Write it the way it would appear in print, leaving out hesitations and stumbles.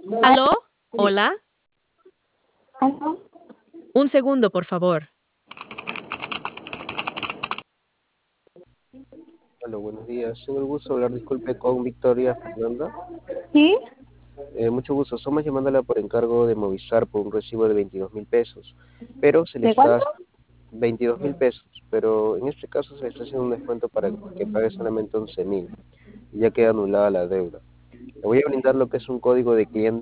¿Aló? ¿Hola? Aló. Un segundo, por favor. Hola, buenos días. Tengo el gusto de hablar, disculpe, con Victoria Fernanda. ¿Sí? Mucho gusto. Estamos llamándola por encargo de Movistar por un recibo de 22.000 pesos, pero se le ¿De está cuánto? 22.000 pesos, pero en este caso se le está haciendo un descuento para que pague solamente 11.000 y ya queda anulada la deuda. Le voy a brindar lo que es un código de cliente